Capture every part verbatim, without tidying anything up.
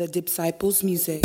The Disciples Music.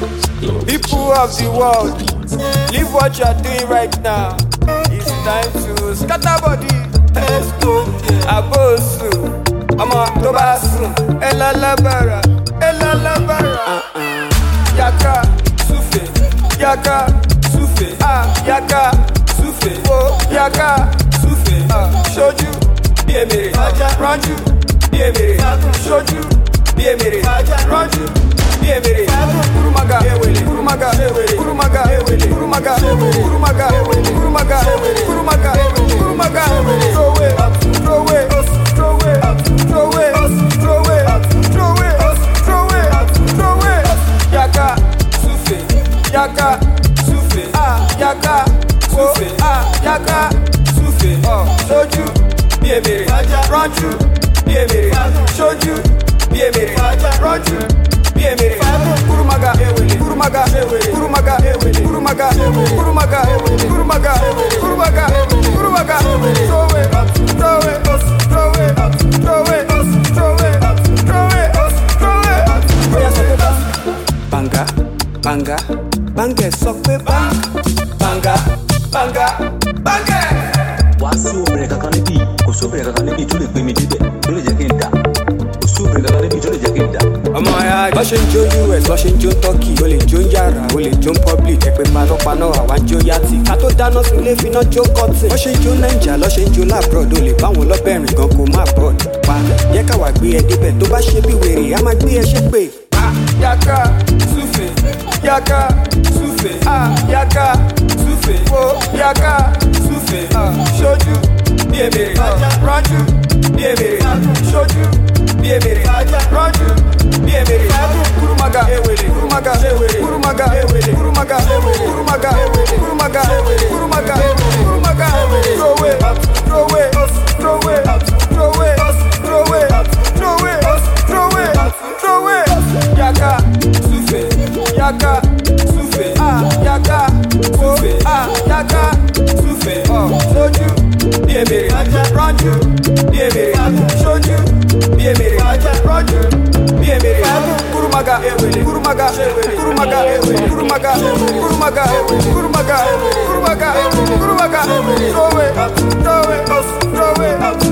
People of the world, leave what you are doing right now. It's time to scatter body. Let's go. Abosu, Ama Tobasu, Ella Labara, Ella Labara. Yaka, Sufe, Yaka, Sufe, Ah, Yaka, Sufe, Oh, Yaka, Sufe, Ah, Shoju, Biemere, Ranju, Biemere, Shoju, Biemere, Ranju, Biemere, Kurumaga, Kurumaga, Kurumaga, Kurumaga, Kurumaga, Kurumaga, Kurumaga, Kurumaga, throw away, throw away, throw away, throw away, throw away, throw away, throw away, throw away. Yaka, Sufe, Yaka, Sufe, Ah, Yaka, Sufe, Ah, Yaka, Sufe, Oh, Shoju, Biemere, Ranju, Biemere, Shoju, Biemere, Ranju, Biemere, Kurumaga, Kurumaga, Kurumaga, Kurumaga, Kurumaga, Kurumaga, Kurumaga, Kurumaga, throw away, throw away, throw away, throw away, throw away, throw away, throw away. Banga, banga, banga, sokwe bang, banga, banga, banga. Wàá sí obìnrin kankan níbí, kò sóbìnrin kankan níbí tó lè gbé mi débẹ̀, tó lè jẹ́ kí n dà. Kò sóbìnrin kankan níbí tó lè jẹ́ kí n dà. Ọmọ ya bọ́ ṣe ń jó U S bọ́ ṣe ń jó Turkey o lè jó yàrá o lè jó public ẹ̀pẹ́ panápaná àwa ń jó yàtì ká tó dáná sí ilé finá jó cotton bọ́ ṣe ń jó Naija lọ́ ṣe ń jó labroad o lè báwọn lọ́bẹ̀rìn gan kó má broad pa yẹ káwa gbé ẹ débẹ̀ tó bá ṣe bí wèrè á máa gbé ẹ ṣe pé. Yaka Sufe Yaka Sufe Ah Yaka Sufe Oh Yaka Sufe Ah Shoju Biemere Ranju Biemere Shoju Biemere Ranju Biemere Kurumaga Kurumaga Kurumaga Kurumaga Kurumaga Kurumaga Kurumaga Kurumaga throw away throw away throw away throw away throw away throw away throw away throw away Yaka Sufe Yaka Sufe Ah Yaka Sufe Ah Yaka Sufe Oh Shoju Biemere Ranju Biemere Shoju Biemere Ranju Biemere Kurumaga Kurumaga Kurumaga Kurumaga Kurumaga Kurumaga Kurumaga Kurumaga throw away throw away throw away